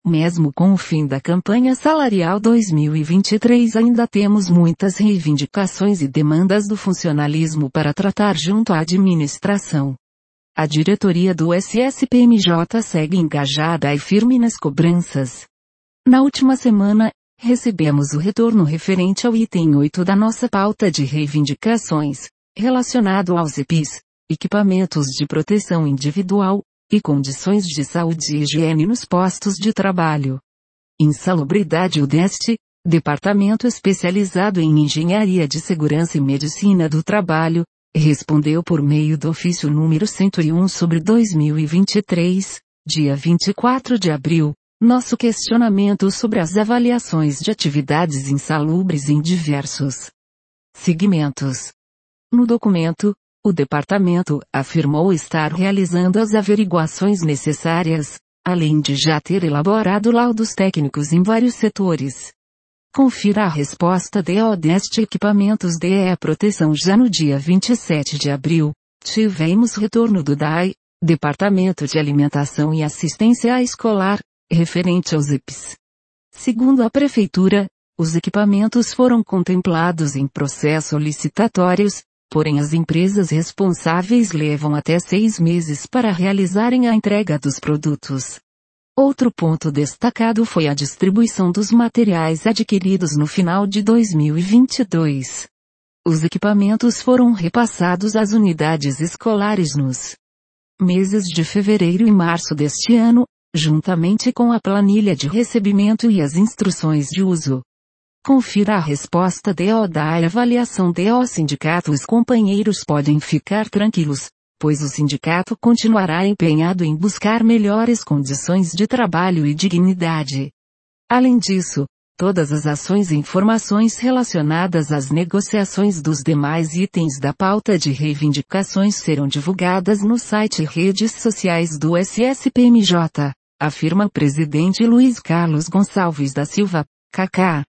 Mesmo com o fim da campanha salarial 2023, ainda temos muitas reivindicações e demandas do funcionalismo para tratar junto à administração. A diretoria do SSPMJ segue engajada e firme nas cobranças. Na última semana, recebemos o retorno referente ao item 8 da nossa pauta de reivindicações, relacionado aos EPIs, equipamentos de proteção individual, e condições de saúde e higiene nos postos de trabalho. Insalubridade UDEST, Departamento especializado em Engenharia de Segurança e Medicina do Trabalho, respondeu por meio do ofício número 101/2023, dia 24 de abril, nosso questionamento sobre as avaliações de atividades insalubres em diversos segmentos. No documento, o departamento afirmou estar realizando as averiguações necessárias, além de já ter elaborado laudos técnicos em vários setores. Confira a resposta da ODEST Equipamentos DE Proteção. Já no dia 27 de abril, tivemos retorno do DAI, Departamento de Alimentação e Assistência Escolar, referente aos EPIs. Segundo a Prefeitura, os equipamentos foram contemplados em processos licitatórios, porém as empresas responsáveis levam até 6 meses para realizarem a entrega dos produtos. Outro ponto destacado foi a distribuição dos materiais adquiridos no final de 2022. Os equipamentos foram repassados às unidades escolares nos meses de fevereiro e março deste ano, juntamente com a planilha de recebimento e as instruções de uso. Confira a resposta da ODA e avaliação do sindicato. Os companheiros podem ficar tranquilos, pois o sindicato continuará empenhado em buscar melhores condições de trabalho e dignidade. Além disso, todas as ações e informações relacionadas às negociações dos demais itens da pauta de reivindicações serão divulgadas no site e redes sociais do SSPMJ, afirma o presidente Luiz Carlos Gonçalves da Silva, KK.